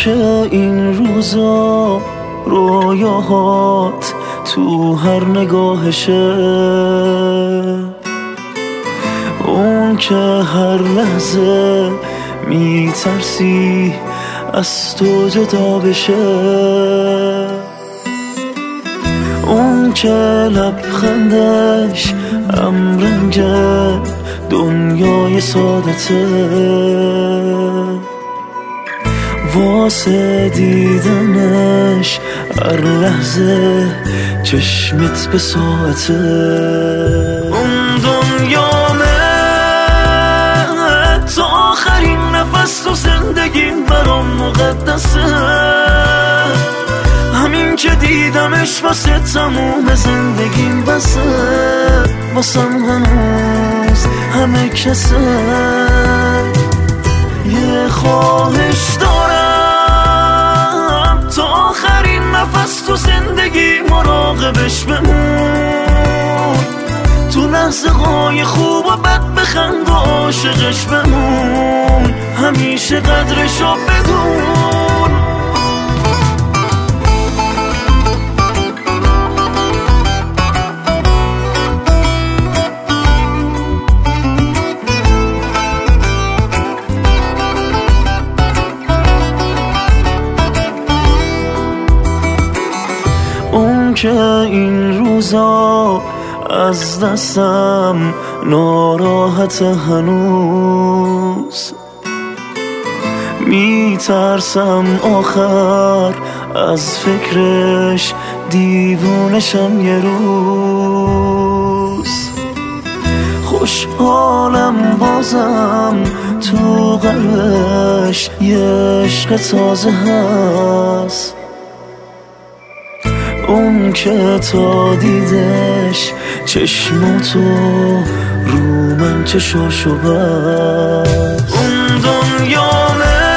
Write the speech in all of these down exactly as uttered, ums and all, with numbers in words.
که این روزا رویاهات تو هر نگاهشه، اون که هر لحظه میترسی از تو جدا بشه، اون که لبخندش امرنگ دنیای سادته، واسه دیدنش هر لحظه چشمت به ساعته. اون دنیامه تا آخرین نفس تو زندگیم برام مقدسه، همین که دیدمش واسه تموم زندگیم بسه، واسم هنوز همه کسه. یه خواهش دارم تا آخرین نفس تو زندگی مراقبش بمون، تو لحظه های خوب و بد بخند و عاشقش بمون، همیشه قدرشو بدون. اون که این روزا از دستم ناراحت هنوز، میترسم آخر از فکرش دیوونشم یه روز. خوشحالم بازم تو قلبش یه عشق تازه هست، اون که تا دیدش چشماتو رو من چشاشو بست. اون دنیامه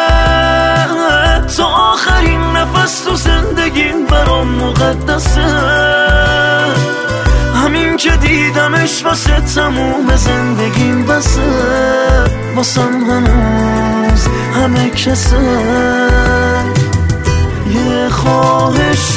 تا آخرین نفس تو زندگیم برام مقدسه، همین که دیدمش واسه تموم زندگیم بسه، واسم هنوز همه کسه. یه خواهش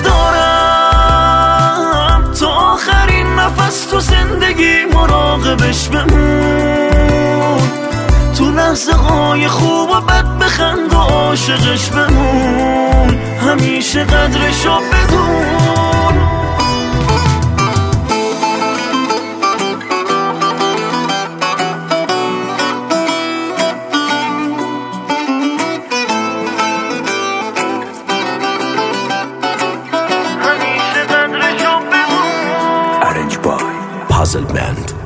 دارم تا آخرین نفس تو زندگی مراقبش بمون، تو لحظه های خوب و بد بخند و عاشقش بمون، همیشه قدرشو بدون. Puzzle Band.